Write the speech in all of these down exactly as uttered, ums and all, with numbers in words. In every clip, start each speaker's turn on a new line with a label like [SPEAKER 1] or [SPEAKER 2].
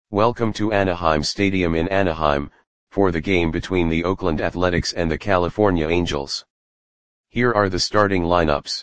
[SPEAKER 1] Welcome to Anaheim Stadium in Anaheim, for the game between the Oakland Athletics and the California Angels. Here are the starting lineups.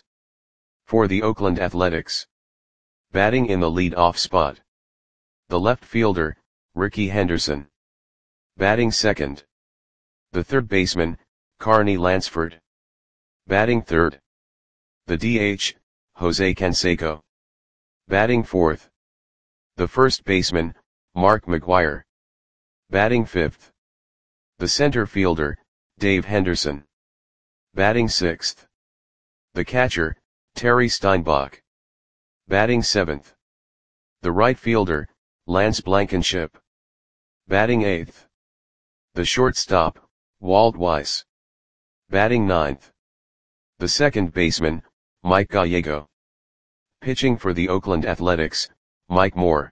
[SPEAKER 1] For the Oakland Athletics. Batting in the lead-off spot. The left fielder, Rickey Henderson. Batting second. The third baseman, Carney Lansford. Batting third. The D H, Jose Canseco. Batting fourth. The first baseman, Mark McGwire. Batting fifth. The center fielder, Dave Henderson. Batting sixth. The catcher, Terry Steinbach. Batting seventh. The right fielder, Lance Blankenship. Batting eighth. The shortstop, Walt Weiss. Batting ninth. The second baseman, Mike Gallego. Pitching for the Oakland Athletics, Mike Moore.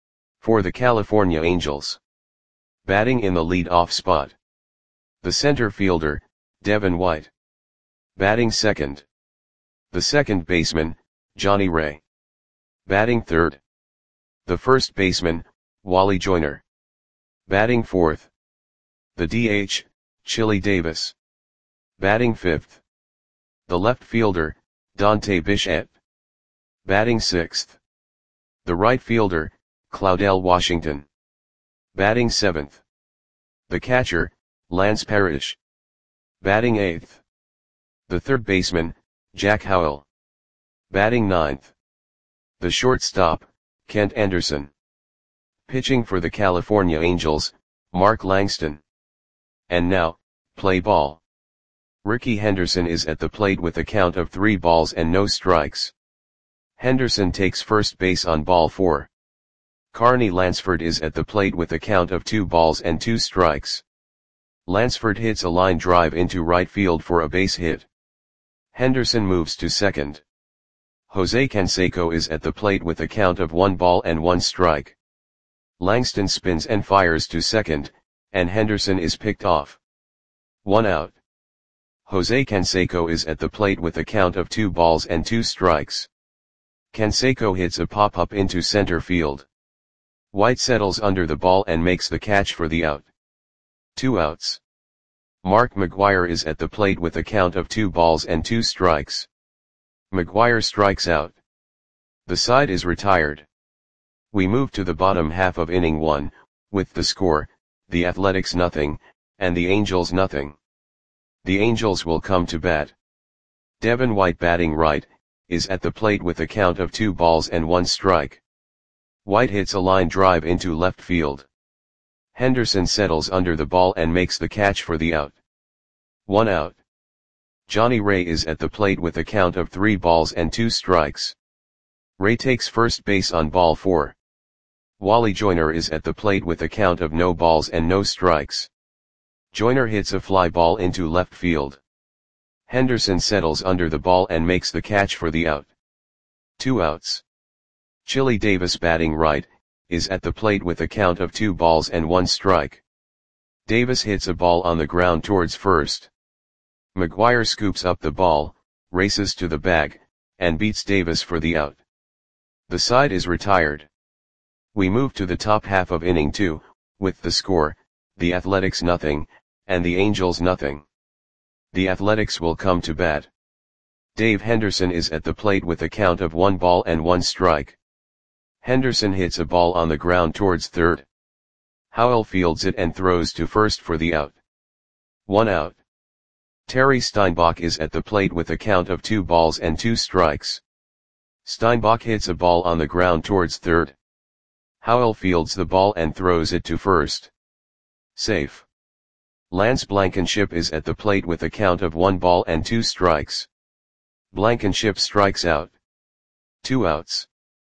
[SPEAKER 1] For the California Angels. Batting in the lead-off spot. The center fielder, Devin White. Batting second. The second baseman, Johnny Ray. Batting third. The first baseman, Wally Joyner. Batting fourth. The D H, Chili Davis. Batting fifth. The left fielder, Dante Bichette. Batting sixth. The right fielder, Claudel Washington. Batting seventh. The catcher, Lance Parrish. Batting eighth. The third baseman, Jack Howell. Batting ninth. The shortstop, Kent Anderson. Pitching for the California Angels, Mark Langston. And now, play ball. Rickey Henderson is at the plate with a count of three balls and no strikes. Henderson takes first base on ball four. Carney Lansford is at the plate with a count of two balls and two strikes. Lansford hits a line drive into right field for a base hit. Henderson moves to second. Jose Canseco is at the plate with a count of one ball and one strike. Langston spins and fires to second, and Henderson is picked off. One out. Jose Canseco is at the plate with a count of two balls and two strikes. Canseco hits a pop-up into center field. White settles under the ball and makes the catch for the out. Two outs. Mark McGwire is at the plate with a count of two balls and two strikes. McGwire strikes out. The side is retired. We move to the bottom half of inning one, with the score, the Athletics nothing, and the Angels nothing. The Angels will come to bat. Devin White batting right, is at the plate with a count of two balls and one strike. White hits a line drive into left field. Henderson settles under the ball and makes the catch for the out. One out. Johnny Ray is at the plate with a count of three balls and two strikes. Ray takes first base on ball four. Wally Joyner is at the plate with a count of no balls and no strikes. Joyner hits a fly ball into left field. Henderson settles under the ball and makes the catch for the out. Two outs. Chili Davis batting right, is at the plate with a count of two balls and one strike. Davis hits a ball on the ground towards first. McGwire scoops up the ball, races to the bag, and beats Davis for the out. The side is retired. We move to the top half of inning two, with the score, the Athletics nothing, and the Angels nothing. The Athletics will come to bat. Dave Henderson is at the plate with a count of one ball and one strike. Henderson hits a ball on the ground towards third. Howell fields it and throws to first for the out. One out. Terry Steinbach is at the plate with a count of two balls and two strikes. Steinbach hits a ball on the ground towards third. Howell fields the ball and throws it to first. Safe. Lance Blankenship is at the plate with a count of one ball and two strikes. Blankenship strikes out. Two outs.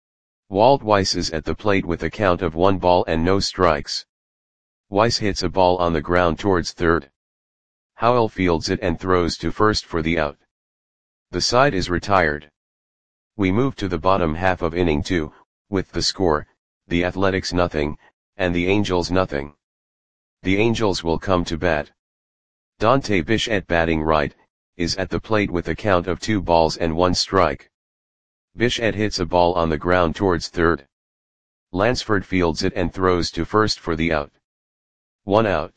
[SPEAKER 1] Walt Weiss is at the plate with a count of one ball and no strikes. Weiss hits a ball on the ground towards third. Howell fields it and throws to first for the out. The side is retired. We move to the bottom half of inning two, with the score, the Athletics nothing, and the Angels nothing. The Angels will come to bat. Dante Bichette batting right, is at the plate with a count of two balls and one strike. Bichette hits a ball on the ground towards third. Lansford fields it and throws to first for the out. One out.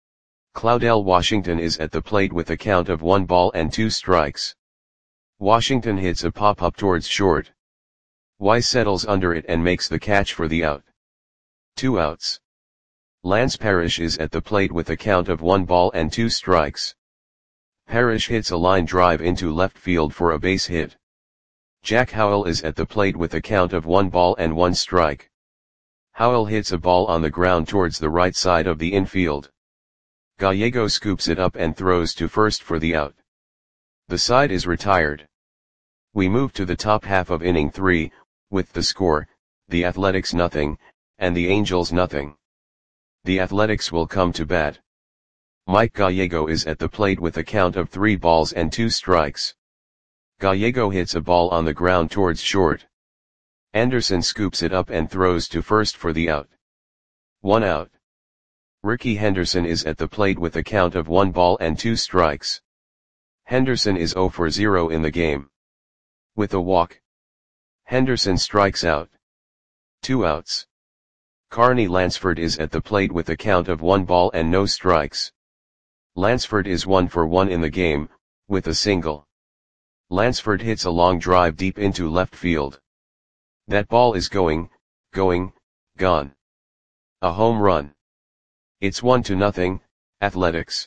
[SPEAKER 1] Cloudell Washington is at the plate with a count of one ball and two strikes. Washington hits a pop-up towards short. Weiss settles under it and makes the catch for the out. Two outs. Lance Parrish is at the plate with a count of one ball and two strikes. Parrish hits a line drive into left field for a base hit. Jack Howell is at the plate with a count of one ball and one strike. Howell hits a ball on the ground towards the right side of the infield. Gallego scoops it up and throws to first for the out. The side is retired. We move to the top half of inning three, with the score, the Athletics nothing, and the Angels nothing. The Athletics will come to bat. Mike Gallego is at the plate with a count of three balls and two strikes. Gallego hits a ball on the ground towards short. Anderson scoops it up and throws to first for the out. One out. Ricky Henderson is at the plate with a count of one ball and two strikes. Henderson is zero for zero in the game. With a walk, Henderson strikes out. Two outs. Carney Lansford is at the plate with a count of one ball and no strikes. Lansford is one for one in the game, with a single. Lansford hits a long drive deep into left field. That ball is going, going, gone. A home run. It's one to nothing, Athletics.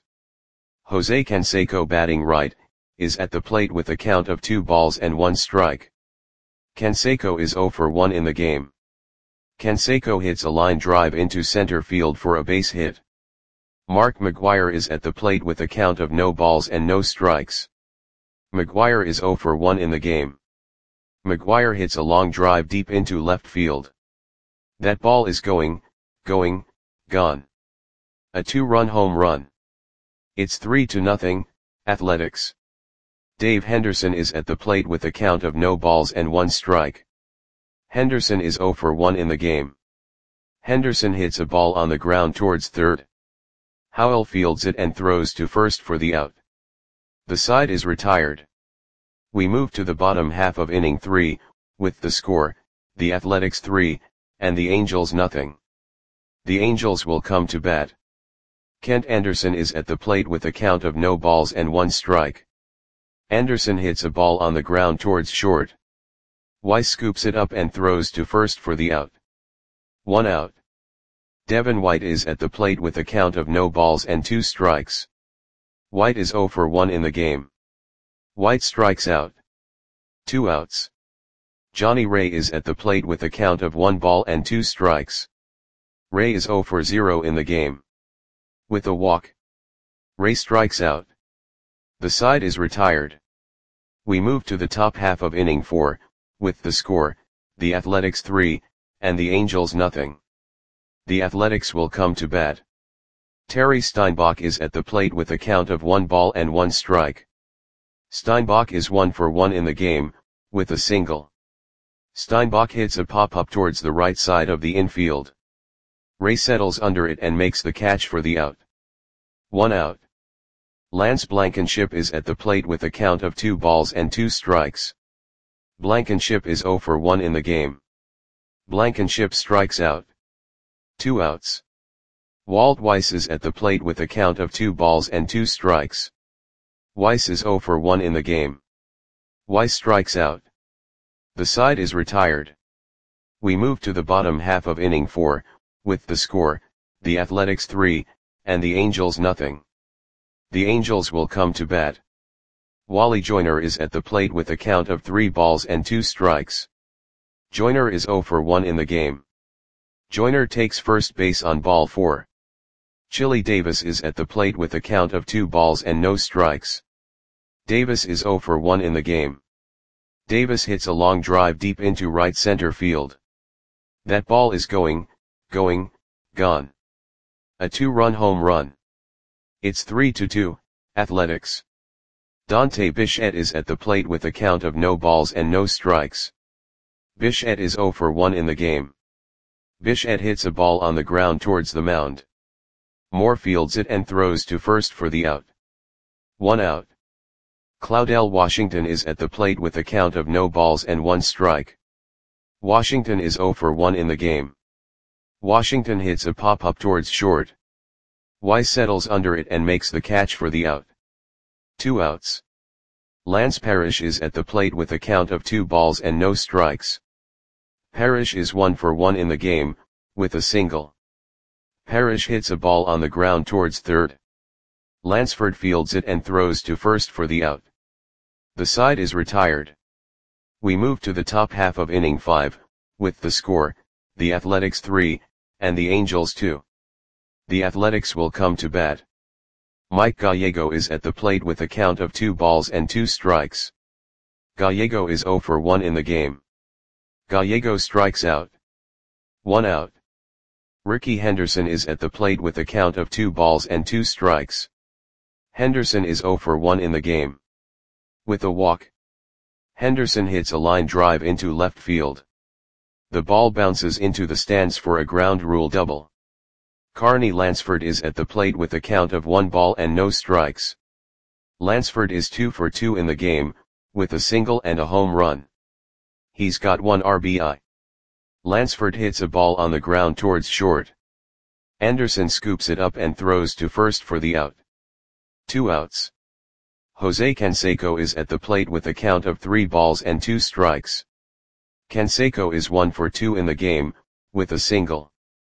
[SPEAKER 1] Jose Canseco, batting right, is at the plate with a count of two balls and one strike. Canseco is zero for one in the game. Canseco hits a line drive into center field for a base hit. Mark McGwire is at the plate with a count of no balls and no strikes. McGwire is zero for one in the game. McGwire hits a long drive deep into left field. That ball is going, going, gone. A two-run home run. It's three to nothing, Athletics. Dave Henderson is at the plate with a count of no balls and one strike. Henderson is zero for one in the game. Henderson hits a ball on the ground towards third. Howell fields it and throws to first for the out. The side is retired. We move to the bottom half of inning three, with the score, the Athletics three, and the Angels nothing. The Angels will come to bat. Kent Anderson is at the plate with a count of no balls and one strike. Anderson hits a ball on the ground towards short. Weiss scoops it up and throws to first for the out. One out. Devin White is at the plate with a count of no balls and two strikes. White is zero for one in the game. White strikes out. Two outs. Johnny Ray is at the plate with a count of one ball and two strikes. Ray is zero for zero in the game. With a walk, Ray strikes out. The side is retired. We move to the top half of inning four, with the score, the Athletics three, and the Angels nothing. The Athletics will come to bat. Terry Steinbach is at the plate with a count of one ball and one strike. Steinbach is one for one in the game, with a single. Steinbach hits a pop-up towards the right side of the infield. Ray settles under it and makes the catch for the out. One out. Lance Blankenship is at the plate with a count of two balls and two strikes. Blankenship is zero for one in the game. Blankenship strikes out. Two outs. Walt Weiss is at the plate with a count of two balls and two strikes. Weiss is zero for one in the game. Weiss strikes out. The side is retired. We move to the bottom half of inning four, with the score, the Athletics three, and the Angels nothing. The Angels will come to bat. Wally Joyner is at the plate with a count of three balls and two strikes. Joyner is zero for one in the game. Joyner takes first base on ball four. Chili Davis is at the plate with a count of two balls and no strikes. Davis is zero for one in the game. Davis hits a long drive deep into right center field. That ball is going, going, gone. A two-run home run. It's three to two, Athletics. Dante Bichette is at the plate with a count of no balls and no strikes. Bichette is zero for one in the game. Bichette hits a ball on the ground towards the mound. Moore fields it and throws to first for the out. One out. Cloudell Washington is at the plate with a count of no balls and one strike. Washington is zero for one in the game. Washington hits a pop-up towards short. Weiss settles under it and makes the catch for the out. Two outs. Lance Parrish is at the plate with a count of two balls and no strikes. Parrish is one for one in the game, with a single. Parrish hits a ball on the ground towards third. Lansford fields it and throws to first for the out. The side is retired. We move to the top half of inning five, with the score, the Athletics three, and the Angels two. The Athletics will come to bat. Mike Gallego is at the plate with a count of two balls and two strikes. Gallego is zero for one in the game. Gallego strikes out. One out. Ricky Henderson is at the plate with a count of two balls and two strikes. Henderson is zero for one in the game. With a walk. Henderson hits a line drive into left field. The ball bounces into the stands for a ground rule double. Carney Lansford is at the plate with a count of one ball and no strikes. Lansford is two for two in the game, with a single and a home run. He's got one R B I. Lansford hits a ball on the ground towards short. Anderson scoops it up and throws to first for the out. Two outs. Jose Canseco is at the plate with a count of three balls and two strikes. Canseco is one for two in the game, with a single.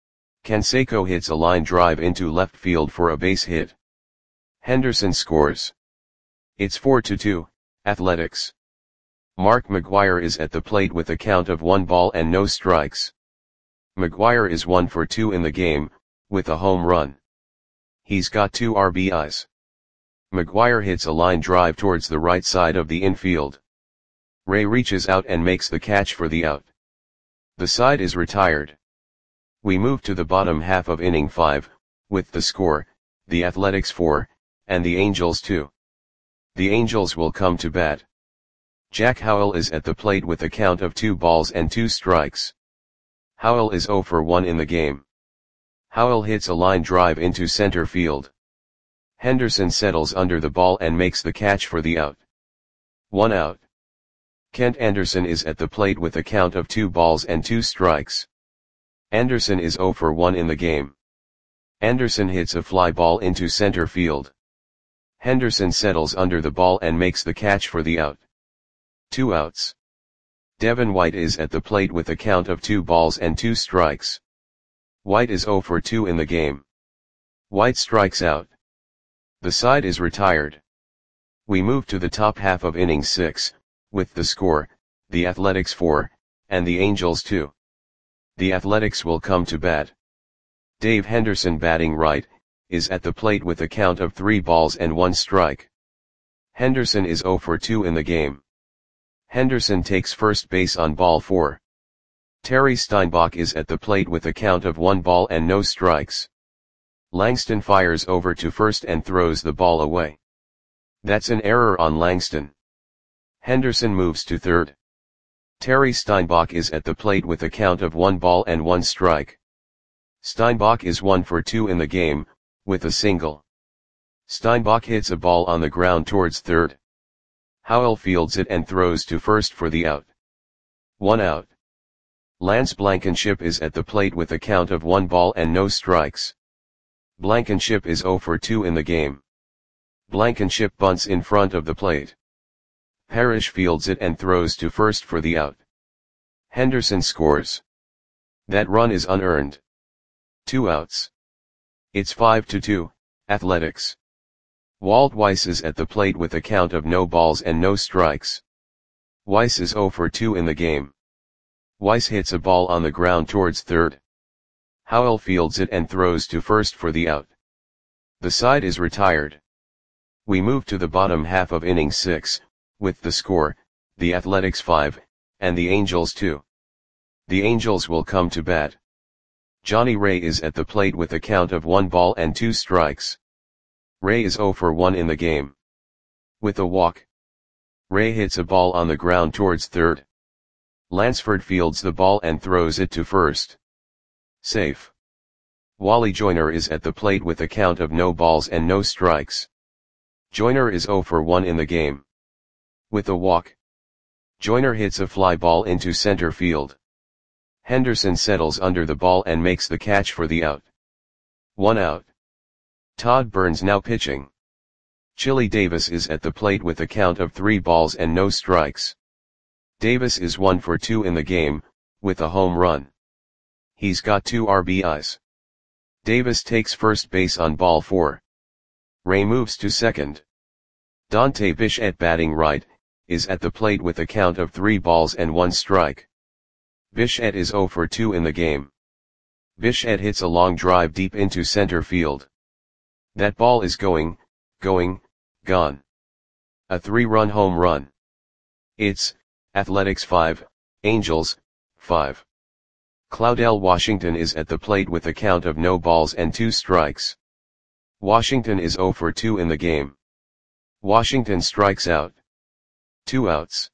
[SPEAKER 1] Canseco hits a line drive into left field for a base hit. Henderson scores. It's four to two, Athletics. Mark McGwire is at the plate with a count of one ball and no strikes. McGwire is one for two in the game, with a home run. He's got two R B Is. McGwire hits a line drive towards the right side of the infield. Ray reaches out and makes the catch for the out. The side is retired. We move to the bottom half of inning five, with the score, the Athletics four, and the Angels two. The Angels will come to bat. Jack Howell is at the plate with a count of two balls and two strikes. Howell is zero for one in the game. Howell hits a line drive into center field. Henderson settles under the ball and makes the catch for the out. One out. Kent Anderson is at the plate with a count of two balls and two strikes. Anderson is zero for one in the game. Anderson hits a fly ball into center field. Henderson settles under the ball and makes the catch for the out. Two outs. Devin White is at the plate with a count of two balls and two strikes. White is zero for two in the game. White strikes out. The side is retired. We move to the top half of inning six, with the score, the Athletics four, and the Angels two. The Athletics will come to bat. Dave Henderson, batting right, is at the plate with a count of three balls and one strike. Henderson is zero for two in the game. Henderson takes first base on ball four. Terry Steinbach is at the plate with a count of one ball and no strikes. Langston fires over to first and throws the ball away. That's an error on Langston. Henderson moves to third. Terry Steinbach is at the plate with a count of one ball and one strike. Steinbach is one for two in the game, with a single. Steinbach hits a ball on the ground towards third. Howell fields it and throws to first for the out. One out. Lance Blankenship is at the plate with a count of one ball and no strikes. Blankenship is zero for two in the game. Blankenship bunts in front of the plate. Parrish fields it and throws to first for the out. Henderson scores. That run is unearned. Two outs. It's five to two, Athletics. Walt Weiss is at the plate with a count of no balls and no strikes. Weiss is zero for two in the game. Weiss hits a ball on the ground towards third. Howell fields it and throws to first for the out. The side is retired. We move to the bottom half of inning six, with the score, the Athletics five, and the Angels two. The Angels will come to bat. Johnny Ray is at the plate with a count of one ball and two strikes. Ray is zero for one in the game. With a walk. Ray hits a ball on the ground towards third. Lansford fields the ball and throws it to first. Safe. Wally Joyner is at the plate with a count of no balls and no strikes. Joyner is zero for one in the game. With a walk. Joyner hits a fly ball into center field. Henderson settles under the ball and makes the catch for the out. One out. Todd Burns now pitching. Chili Davis is at the plate with a count of three balls and no strikes. Davis is one for two in the game, with a home run. He's got two R B Is. Davis takes first base on ball four. Ray moves to second. Dante Bichette batting right, is at the plate with a count of three balls and one strike. Bichette is zero for two in the game. Bichette hits a long drive deep into center field. That ball is going, going, gone. A three-run home run. It's Athletics five, Angels five. Claudell Washington is at the plate with a count of no balls and two strikes. Washington is zero for two in the game. Washington strikes out. Two outs.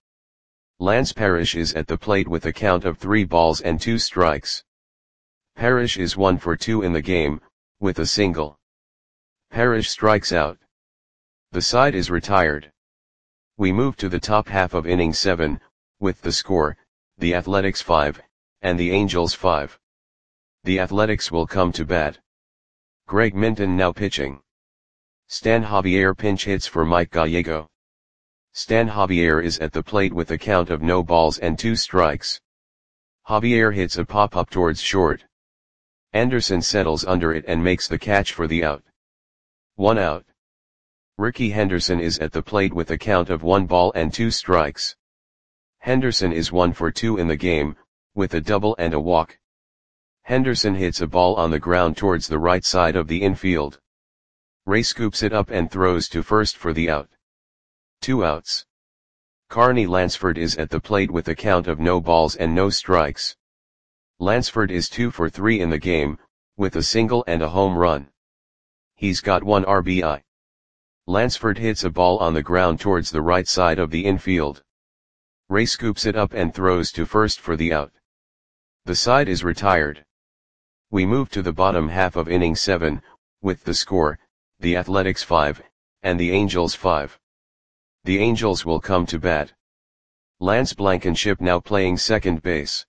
[SPEAKER 1] Lance Parrish is at the plate with a count of three balls and two strikes. Parrish is one for two in the game, with a single. Parrish strikes out. The side is retired. We move to the top half of inning seven, with the score, the Athletics five, and the Angels five. The Athletics will come to bat. Greg Minton now pitching. Stan Javier pinch hits for Mike Gallego. Stan Javier is at the plate with a count of no balls and two strikes. Javier hits a pop-up towards short. Anderson settles under it and makes the catch for the out. One out. Ricky Henderson is at the plate with a count of one ball and two strikes. Henderson is one for two in the game, with a double and a walk. Henderson hits a ball on the ground towards the right side of the infield. Ray scoops it up and throws to first for the out. Two outs. Carney Lansford is at the plate with a count of no balls and no strikes. Lansford is two for three in the game, with a single and a home run. He's got one R B I. Lansford hits a ball on the ground towards the right side of the infield. Ray scoops it up and throws to first for the out. The side is retired. We move to the bottom half of inning seven, with the score, the Athletics five, and the Angels five. The Angels will come to bat. Lance Blankenship now playing second base.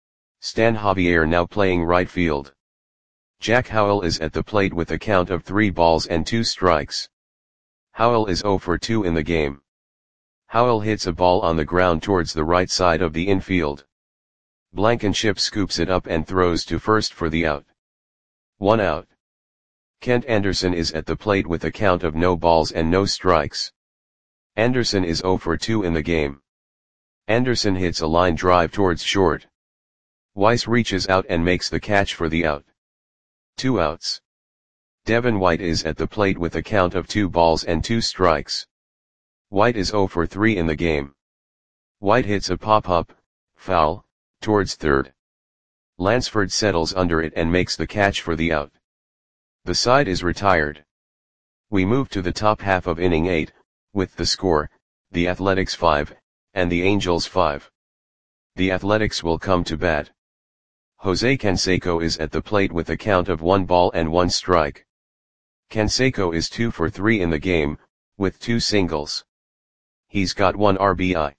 [SPEAKER 1] Stan Javier now playing right field. Jack Howell is at the plate with a count of three balls and two strikes. Howell is zero for two in the game. Howell hits a ball on the ground towards the right side of the infield. Blankenship scoops it up and throws to first for the out. One out. Kent Anderson is at the plate with a count of no balls and no strikes. Anderson is zero for two in the game. Anderson hits a line drive towards short. Weiss reaches out and makes the catch for the out. Two outs. Devin White is at the plate with a count of two balls and two strikes. White is zero for three in the game. White hits a pop-up, foul, towards third. Lansford settles under it and makes the catch for the out. The side is retired. We move to the top half of inning eight, with the score, the Athletics five, and the Angels five. The Athletics will come to bat. Jose Canseco is at the plate with a count of one ball and one strike. Canseco is two for three in the game, with two singles. He's got one R B I.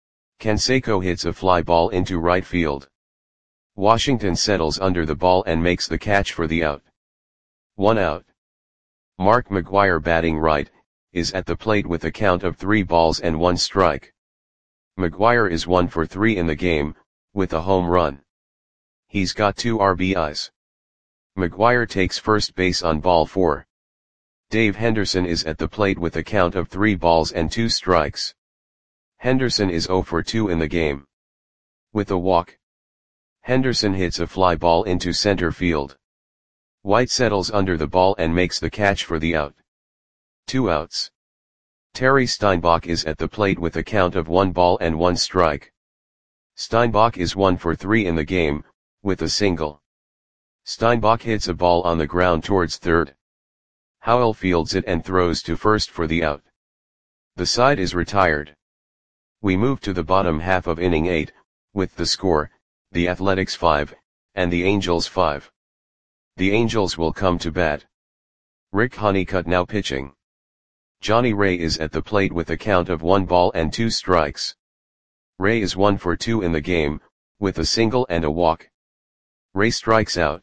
[SPEAKER 1] Canseco hits a fly ball into right field. Washington settles under the ball and makes the catch for the out. One out. Mark McGwire batting right, is at the plate with a count of three balls and one strike. McGwire is one for three in the game, with a home run. He's got two R B Is. McGwire takes first base on ball four. Dave Henderson is at the plate with a count of three balls and two strikes. Henderson is zero for two in the game. With a walk. Henderson hits a fly ball into center field. White settles under the ball and makes the catch for the out. Two outs. Terry Steinbach is at the plate with a count of one ball and one strike. Steinbach is one for three in the game, with a single. Steinbach hits a ball on the ground towards third. Howell fields it and throws to first for the out. The side is retired. We move to the bottom half of inning eight, with the score, the Athletics five, and the Angels five. The Angels will come to bat. Rick Honeycutt now pitching. Johnny Ray is at the plate with a count of one ball and two strikes. Ray is one for two in the game, with a single and a walk. Ray strikes out.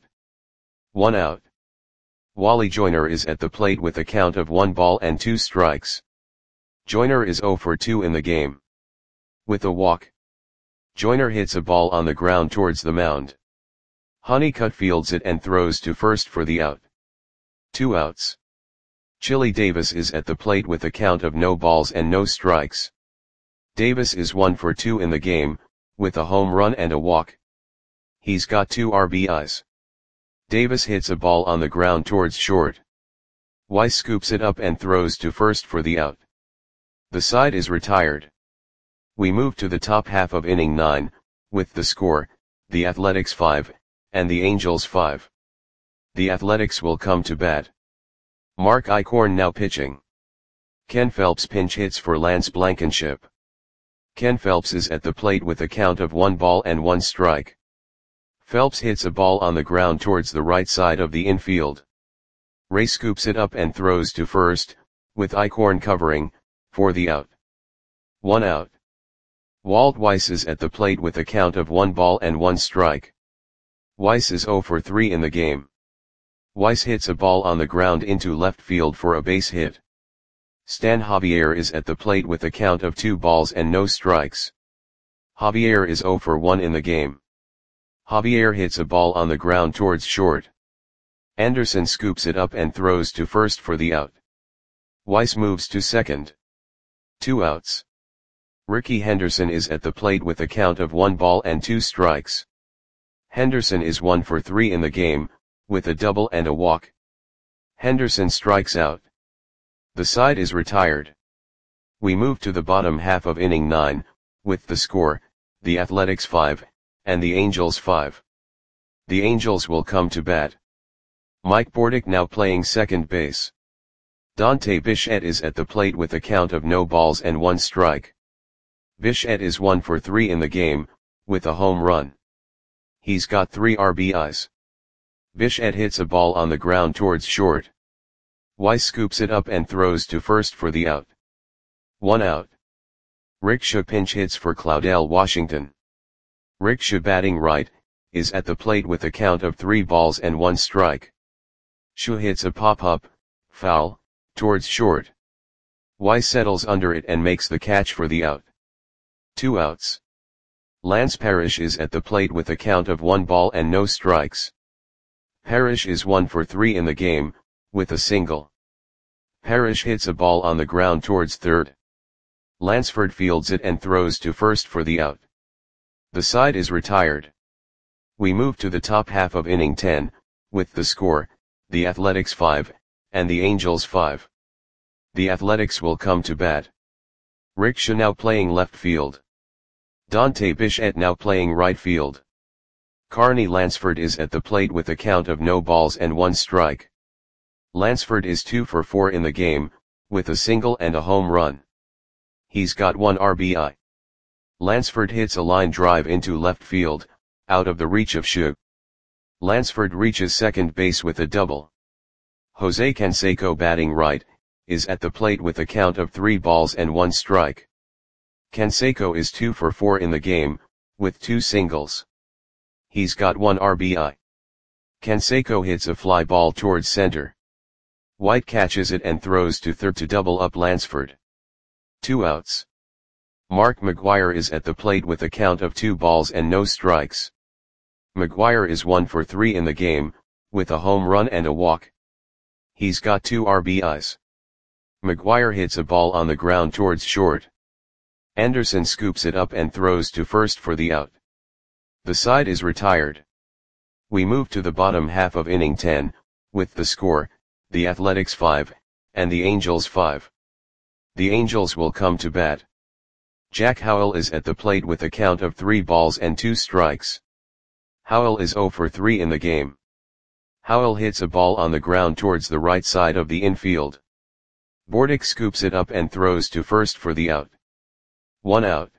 [SPEAKER 1] One out. Wally Joyner is at the plate with a count of one ball and two strikes. Joyner is zero for two in the game. With a walk, Joyner hits a ball on the ground towards the mound. Honeycutt fields it and throws to first for the out. Two outs. Chili Davis is at the plate with a count of no balls and no strikes. Davis is one for two in the game, with a home run and a walk. He's got two R B Is. Davis hits a ball on the ground towards short. Weiss scoops it up and throws to first for the out. The side is retired. We move to the top half of inning nine, with the score, the Athletics five, and the Angels five. The Athletics will come to bat. Mark Eichhorn now pitching. Ken Phelps pinch hits for Lance Blankenship. Ken Phelps is at the plate with a count of one ball and one strike. Phelps hits a ball on the ground towards the right side of the infield. Ray scoops it up and throws to first, with Eichhorn covering, for the out. One out. Walt Weiss is at the plate with a count of one ball and one strike. Weiss is zero for three in the game. Weiss hits a ball on the ground into left field for a base hit. Stan Javier is at the plate with a count of two balls and no strikes. Javier is zero for one in the game. Javier hits a ball on the ground towards short. Anderson scoops it up and throws to first for the out. Weiss moves to second. Two outs. Ricky Henderson is at the plate with a count of one ball and two strikes. Henderson is one for three in the game, with a double and a walk. Henderson strikes out. The side is retired. We move to the bottom half of inning nine, with the score, the Athletics five, and the Angels five. The Angels will come to bat. Mike Bordick now playing second base. Dante Bichette is at the plate with a count of no balls and one strike. Bichette is one for three in the game, with a home run. He's got three R B Is. Bichette hits a ball on the ground towards short. Weiss scoops it up and throws to first for the out. One out. Rickshaw pinch hits for Claudell Washington. Rickshaw batting right, is at the plate with a count of three balls and one strike. Shaw hits a pop-up, foul, towards short. Weiss settles under it and makes the catch for the out. Two outs. Lance Parrish is at the plate with a count of one ball and no strikes. Parrish is one for three in the game, with a single. Parrish hits a ball on the ground towards third. Lansford fields it and throws to first for the out. The side is retired. We move to the top half of inning ten, with the score, the Athletics five, and the Angels five. The Athletics will come to bat. Rickshaw now playing left field. Dante Bichette now playing right field. Carney Lansford is at the plate with a count of no balls and one strike. Lansford is two for four in the game, with a single and a home run. He's got one R B I. Lansford hits a line drive into left field, out of the reach of Shaw. Lansford reaches second base with a double. Jose Canseco batting right, is at the plate with a count of three balls and one strike. Canseco is two for four in the game, with two singles. He's got one R B I. Canseco hits a fly ball towards center. White catches it and throws to third to double up Lansford. Two outs. Mark McGuire is at the plate with a count of two balls and no strikes. McGuire is one for three in the game, with a home run and a walk. He's got two R B Is. McGuire hits a ball on the ground towards short. Anderson scoops it up and throws to first for the out. The side is retired. We move to the bottom half of inning ten, with the score, the Athletics five, and the Angels five. The Angels will come to bat. Jack Howell is at the plate with a count of three balls and two strikes. Howell is zero for three in the game. Howell hits a ball on the ground towards the right side of the infield. Bordick scoops it up and throws to first for the out. One out.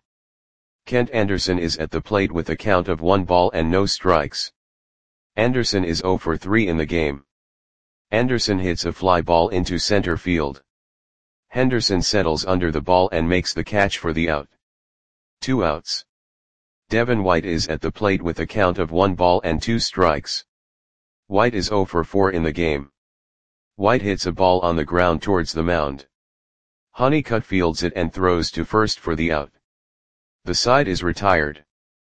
[SPEAKER 1] Kent Anderson is at the plate with a count of one ball and no strikes. Anderson is zero for three in the game. Anderson hits a fly ball into center field. Henderson settles under the ball and makes the catch for the out. Two outs. Devin White is at the plate with a count of one ball and two strikes. White is zero for four in the game. White hits a ball on the ground towards the mound. Honeycutt fields it and throws to first for the out. The side is retired.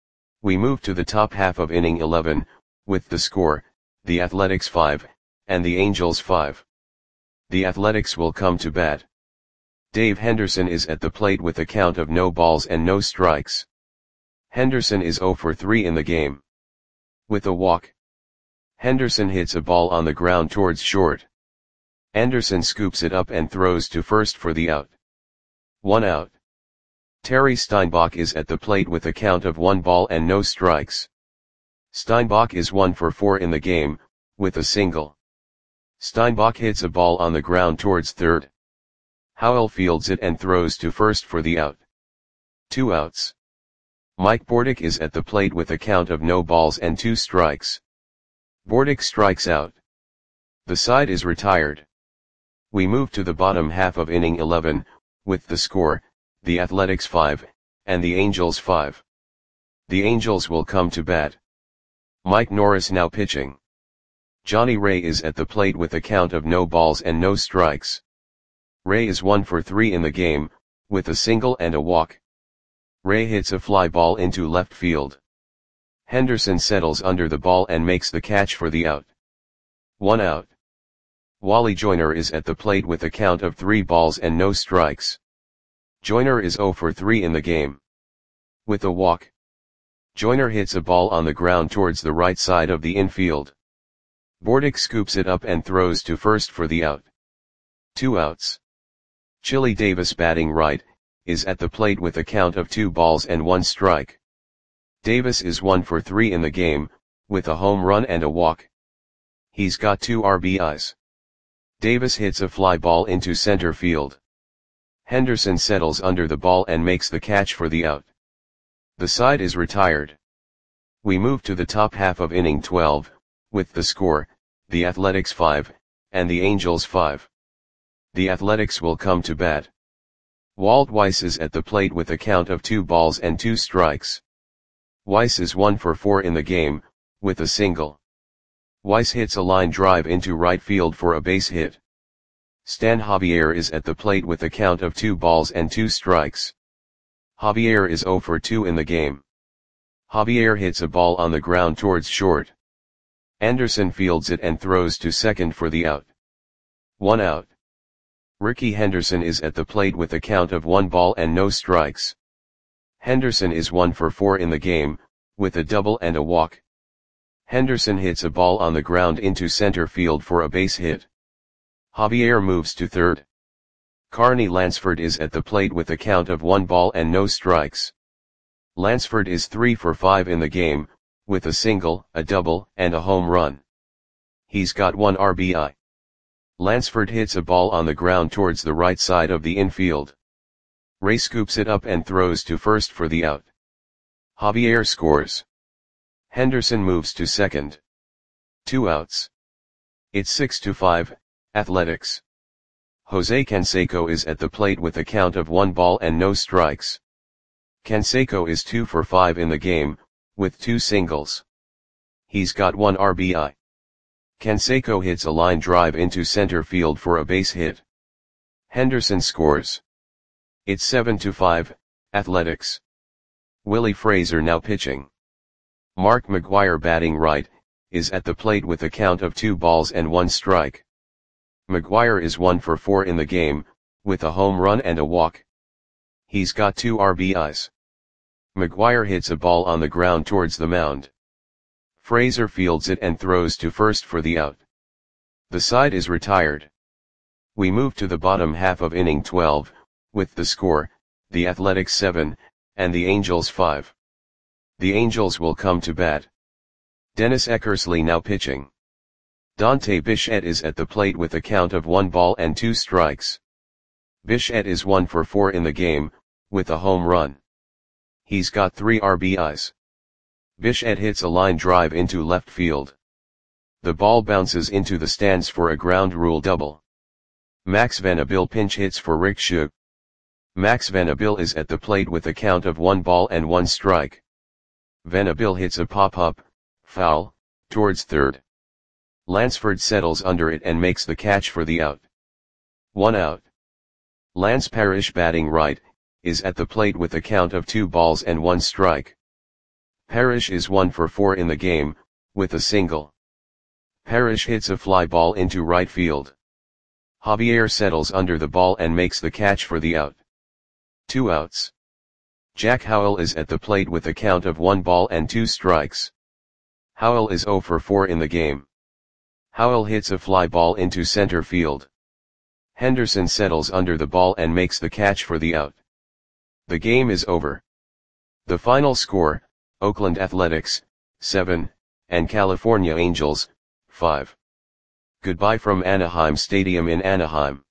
[SPEAKER 1] We move to the top half of inning eleven, with the score, the Athletics five, and the Angels five. The Athletics will come to bat. Dave Henderson is at the plate with a count of no balls and no strikes. Henderson is zero for three in the game. With a walk, Henderson hits a ball on the ground towards short. Anderson scoops it up and throws to first for the out. One out. Terry Steinbach is at the plate with a count of one ball and no strikes. Steinbach is one for four in the game, with a single. Steinbach hits a ball on the ground towards third. Howell fields it and throws to first for the out. Two outs. Mike Bordick is at the plate with a count of no balls and two strikes. Bordick strikes out. The side is retired. We move to the bottom half of inning eleven, with the score, the Athletics five, and the Angels five. The Angels will come to bat. Mike Norris now pitching. Johnny Ray is at the plate with a count of no balls and no strikes. Ray is one for three in the game, with a single and a walk. Ray hits a fly ball into left field. Henderson settles under the ball and makes the catch for the out. One out. Wally Joyner is at the plate with a count of three balls and no strikes. Joyner is zero for three in the game. With a walk, Joyner hits a ball on the ground towards the right side of the infield. Bordick scoops it up and throws to first for the out. Two outs. Chili Davis, batting right, is at the plate with a count of two balls and one strike. Davis is one for three in the game, with a home run and a walk. He's got two R B Is. Davis hits a fly ball into center field. Henderson settles under the ball and makes the catch for the out. The side is retired. We move to the top half of inning twelve, with the score, the Athletics five, and the Angels five. The Athletics will come to bat. Walt Weiss is at the plate with a count of two balls and two strikes. Weiss is one for four in the game, with a single. Weiss hits a line drive into right field for a base hit. Stan Javier is at the plate with a count of two balls and two strikes. Javier is zero for two in the game. Javier hits a ball on the ground towards short. Anderson fields it and throws to second for the out. One out. Ricky Henderson is at the plate with a count of one ball and no strikes. Henderson is one for four in the game, with a double and a walk. Henderson hits a ball on the ground into center field for a base hit. Javier moves to third. Carney Lansford is at the plate with a count of one ball and no strikes. Lansford is three for five in the game, with a single, a double, and a home run. He's got one R B I. Lansford hits a ball on the ground towards the right side of the infield. Ray scoops it up and throws to first for the out. Javier scores. Henderson moves to second. Two outs. It's six to five, Athletics. Jose Canseco is at the plate with a count of one ball and no strikes. Canseco is two for five in the game, with two singles. He's got one R B I. Canseco hits a line drive into center field for a base hit. Henderson scores. It's seven to five, Athletics. Willie Fraser now pitching. Mark McGwire, batting right, is at the plate with a count of two balls and one strike. McGwire is one for four in the game, with a home run and a walk. He's got two R B Is. McGwire hits a ball on the ground towards the mound. Fraser fields it and throws to first for the out. The side is retired. We move to the bottom half of inning twelve, with the score, the Athletics seven, and the Angels five. The Angels will come to bat. Dennis Eckersley now pitching. Dante Bichette is at the plate with a count of one ball and two strikes. Bichette is one for four in the game, with a home run. He's got three R B Is. Bichette hits a line drive into left field. The ball bounces into the stands for a ground rule double. Max Van Abil pinch hits for Rick Shug. Max Van Abil is at the plate with a count of one ball and one strike. Venabil hits a pop-up, foul, towards third. Lansford settles under it and makes the catch for the out. One out. Lance Parrish batting right, is at the plate with a count of two balls and one strike. Parrish is one for four in the game, with a single. Parrish hits a fly ball into right field. Javier settles under the ball and makes the catch for the out. Two outs. Jack Howell is at the plate with a count of one ball and two strikes. Howell is zero for four in the game. Howell hits a fly ball into center field. Henderson settles under the ball and makes the catch for the out. The game is over. The final score, Oakland Athletics, seven, and California Angels, five. Goodbye from Anaheim Stadium in Anaheim.